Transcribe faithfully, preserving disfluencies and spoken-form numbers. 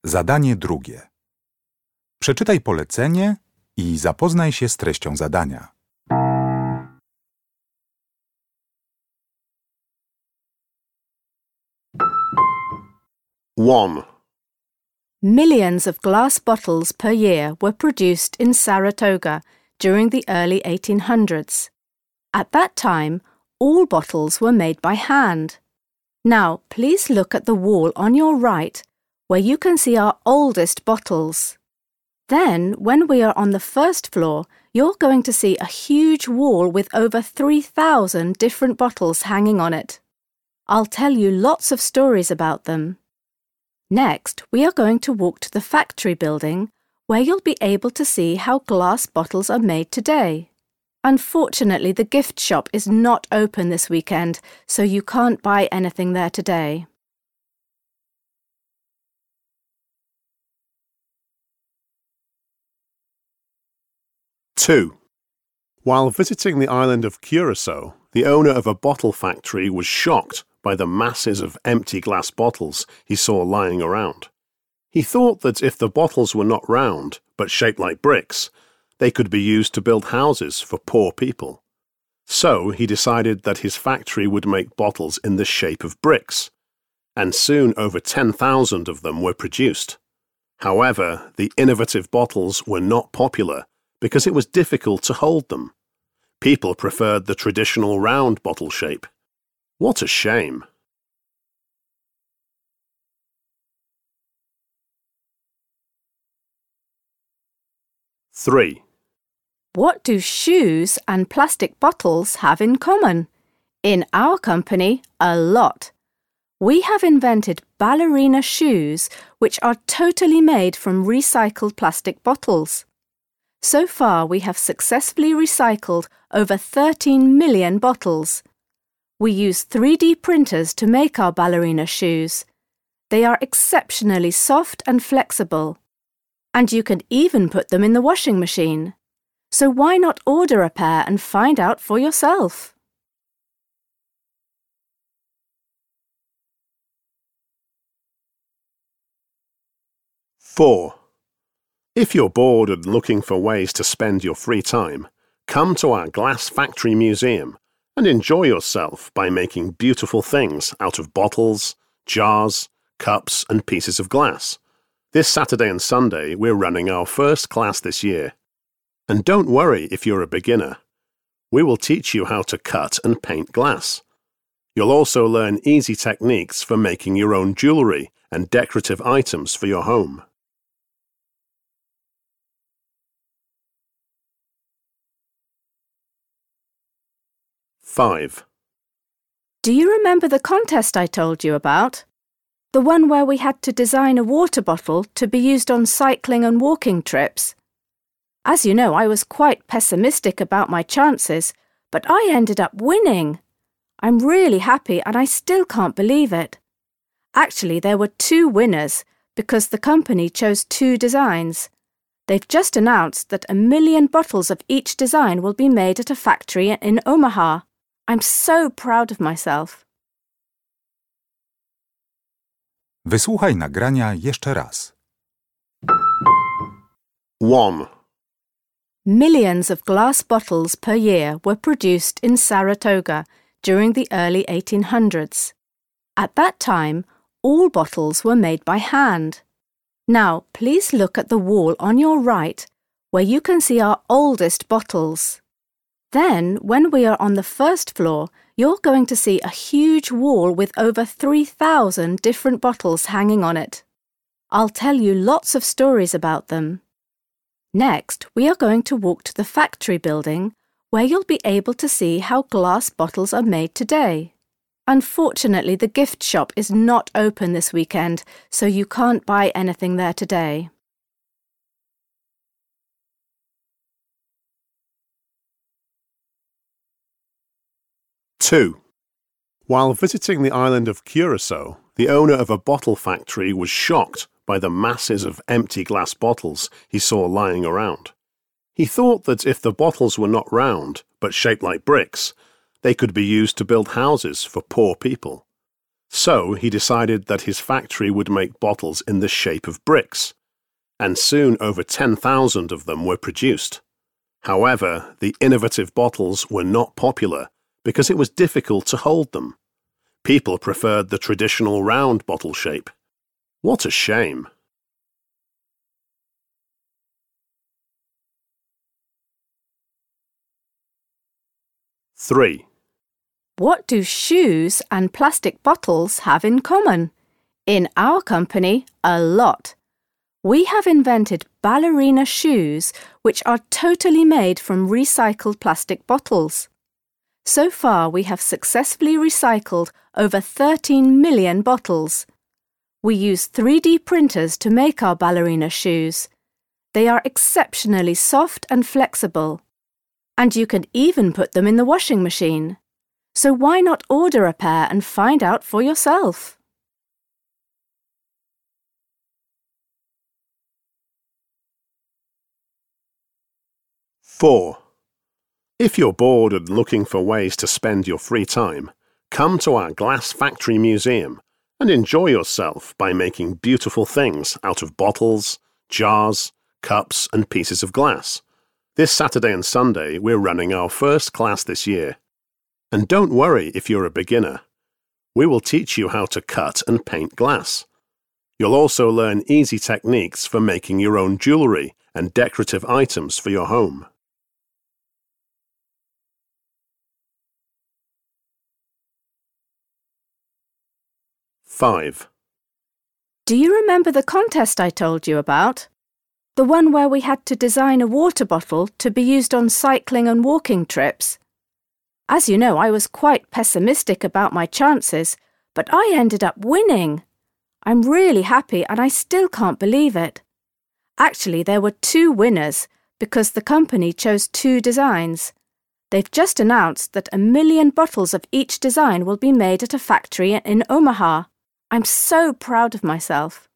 Zadanie drugie. Przeczytaj polecenie i zapoznaj się z treścią zadania. one. Millions of glass bottles per year were produced in Saratoga during the early eighteen hundreds. At that time, all bottles were made by hand. Now, please look at the wall on your right, where you can see our oldest bottles. Then, when we are on the first floor, you're going to see a huge wall with over three thousand different bottles hanging on it. I'll tell you lots of stories about them. Next, we are going to walk to the factory building, where you'll be able to see how glass bottles are made today. Unfortunately, the gift shop is not open this weekend, so you can't buy anything there today. two. While visiting the island of Curacao, the owner of a bottle factory was shocked by the masses of empty glass bottles he saw lying around. He thought that if the bottles were not round, but shaped like bricks, they could be used to build houses for poor people. So he decided that his factory would make bottles in the shape of bricks, and soon over ten thousand of them were produced. However, the innovative bottles were not popular because it was difficult to hold them. People preferred the traditional round bottle shape. What a shame! three. What do shoes and plastic bottles have in common? In our company, a lot. We have invented ballerina shoes, which are totally made from recycled plastic bottles. So far, we have successfully recycled over thirteen million bottles. We use three D printers to make our ballerina shoes. They are exceptionally soft and flexible. And you can even put them in the washing machine. So why not order a pair and find out for yourself? four. If you're bored and looking for ways to spend your free time, come to our Glass Factory Museum and enjoy yourself by making beautiful things out of bottles, jars, cups and pieces of glass. This Saturday and Sunday we're running our first class this year. And don't worry if you're a beginner. We will teach you how to cut and paint glass. You'll also learn easy techniques for making your own jewellery and decorative items for your home. five. Do you remember the contest I told you about? The one where we had to design a water bottle to be used on cycling and walking trips? As you know, I was quite pessimistic about my chances, but I ended up winning. I'm really happy and I still can't believe it. Actually, there were two winners because the company chose two designs. They've just announced that a million bottles of each design will be made at a factory in Omaha. I'm so proud of myself. Wysłuchaj nagrania jeszcze raz. one. Millions of glass bottles per year were produced in Saratoga during the early eighteen hundreds. At that time, all bottles were made by hand. Now, please look at the wall on your right, where you can see our oldest bottles. Then, when we are on the first floor, you're going to see a huge wall with over three thousand different bottles hanging on it. I'll tell you lots of stories about them. Next, we are going to walk to the factory building, where you'll be able to see how glass bottles are made today. Unfortunately, the gift shop is not open this weekend, so you can't buy anything there today. two. While visiting the island of Curacao, the owner of a bottle factory was shocked by the masses of empty glass bottles he saw lying around. He thought that if the bottles were not round, but shaped like bricks, they could be used to build houses for poor people. So he decided that his factory would make bottles in the shape of bricks, and soon over ten thousand of them were produced. However, the innovative bottles were not popular because it was difficult to hold them. People preferred the traditional round bottle shape. What a shame! three. What do shoes and plastic bottles have in common? In our company, a lot. We have invented ballerina shoes which are totally made from recycled plastic bottles. So far, we have successfully recycled over thirteen million bottles. We use three D printers to make our ballerina shoes. They are exceptionally soft and flexible. And you can even put them in the washing machine. So why not order a pair and find out for yourself? four. If you're bored and looking for ways to spend your free time, come to our Glass Factory Museum and enjoy yourself by making beautiful things out of bottles, jars, cups and pieces of glass. This Saturday and Sunday we're running our first class this year. And don't worry if you're a beginner. We will teach you how to cut and paint glass. You'll also learn easy techniques for making your own jewellery and decorative items for your home. five. Do you remember the contest I told you about? The one where we had to design a water bottle to be used on cycling and walking trips? As you know, I was quite pessimistic about my chances, but I ended up winning. I'm really happy and I still can't believe it. Actually, there were two winners because the company chose two designs. They've just announced that a million bottles of each design will be made at a factory in Omaha. I'm so proud of myself.